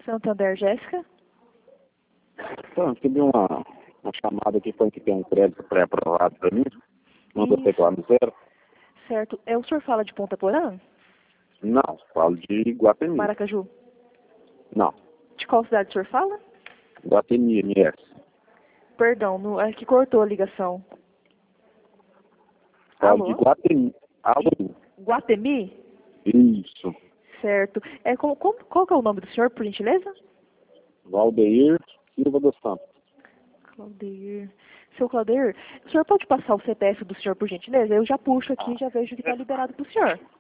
Santander, Jéssica. Então, recebi uma chamada aqui falando que tem um crédito pré-aprovado para mim. Mandou Isso. teclar no zero. Certo. O senhor fala de Ponta Porã? Não, falo de Guatemi. Maracaju. Não, De qual cidade o senhor fala? Guatemi, MS. Perdão, é que cortou a ligação. Falo Alô? de Guatemi. Alô? Guatemi? Isso. Certo. Qual que é o nome do senhor, por gentileza? Valdeir Silva dos Santos. Claudeir. Seu Claudeir, o senhor pode passar o CPF do senhor, por gentileza? Eu já puxo aqui e já vejo que está liberado para o senhor.